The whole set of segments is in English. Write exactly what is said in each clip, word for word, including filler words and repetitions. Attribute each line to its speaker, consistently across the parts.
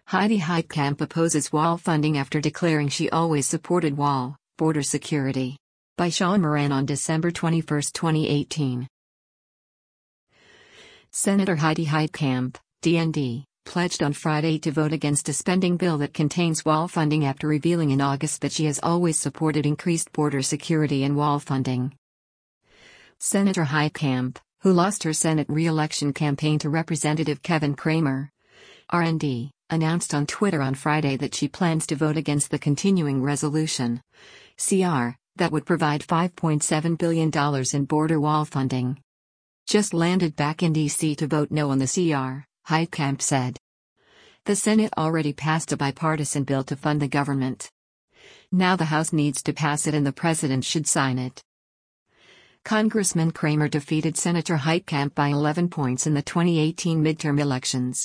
Speaker 1: Heidi Heitkamp opposes wall funding after declaring she always supported wall, border security. By Sean Moran on December twenty-first, twenty eighteen. Senator Heidi Heitkamp, D N D, pledged on Friday to vote against a spending bill that contains wall funding after revealing in August that she has always supported increased border security and wall funding. Senator Heitkamp, who lost her Senate re-election campaign to Representative Kevin Cramer, R N D, announced on Twitter on Friday that she plans to vote against the continuing resolution, C R, that would provide five point seven billion dollars in border wall funding. Just landed back in D C to vote no on the C R, Heitkamp said. The Senate already passed a bipartisan bill to fund the government. Now the House needs to pass it and the President should sign it. Congressman Cramer defeated Senator Heitkamp by eleven points in the twenty eighteen midterm elections.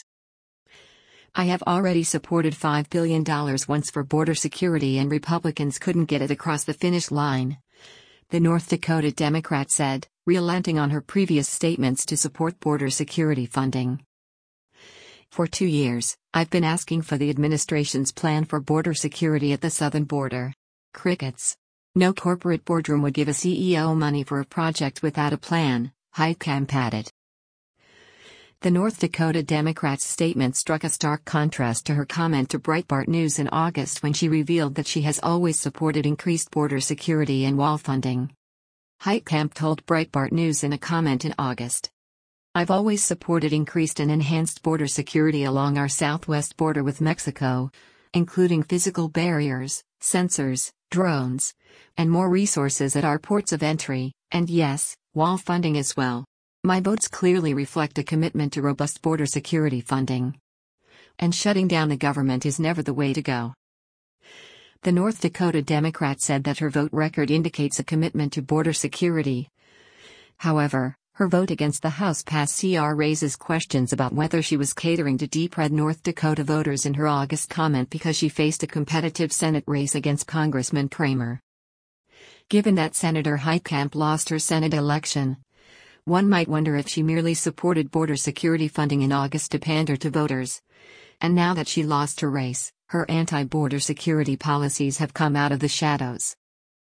Speaker 1: I have already supported five billion dollars once for border security and Republicans couldn't get it across the finish line, the North Dakota Democrat said, relenting on her previous statements to support border security funding. For two years, I've been asking for the administration's plan for border security at the southern border. Crickets. No corporate boardroom would give a C E O money for a project without a plan, Heitkamp added. The North Dakota Democrat's statement struck a stark contrast to her comment to Breitbart News in August when she revealed that she has always supported increased border security and wall funding. Heitkamp told Breitbart News in a comment in August, "I've always supported increased and enhanced border security along our southwest border with Mexico, including physical barriers, sensors, drones, and more resources at our ports of entry, and yes, wall funding as well. My votes clearly reflect a commitment to robust border security funding. And shutting down the government is never the way to go." The North Dakota Democrat said that her vote record indicates a commitment to border security. However, her vote against the House-passed C R raises questions about whether she was catering to deep red North Dakota voters in her August comment because she faced a competitive Senate race against Congressman Cramer. Given that Senator Heitkamp lost her Senate election, one might wonder if she merely supported border security funding in August to pander to voters. And now that she lost her race, her anti-border security policies have come out of the shadows.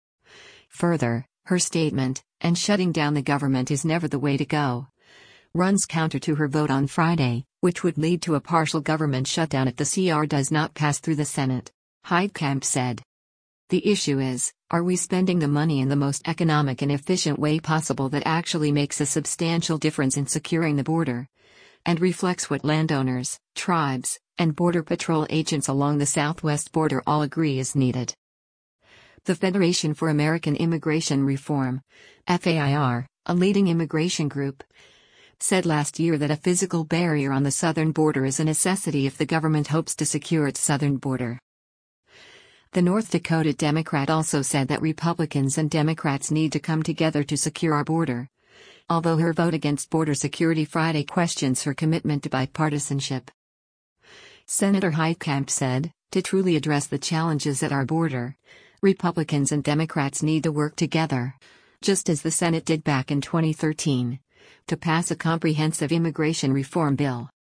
Speaker 1: Further, her statement, "and shutting down the government is never the way to go," runs counter to her vote on Friday, which would lead to a partial government shutdown if the C R does not pass through the Senate, Heitkamp said. "The issue is, are we spending the money in the most economic and efficient way possible that actually makes a substantial difference in securing the border, and reflects what landowners, tribes, and Border Patrol agents along the southwest border all agree is needed?" The Federation for American Immigration Reform, F A I R, a leading immigration group, said last year that a physical barrier on the southern border is a necessity if the government hopes to secure its southern border. The North Dakota Democrat also said that Republicans and Democrats need to come together to secure our border, although her vote against border security Friday questions her commitment to bipartisanship. Senator Heitkamp said, "To truly address the challenges at our border, Republicans and Democrats need to work together, just as the Senate did back in twenty thirteen, to pass a comprehensive immigration reform bill."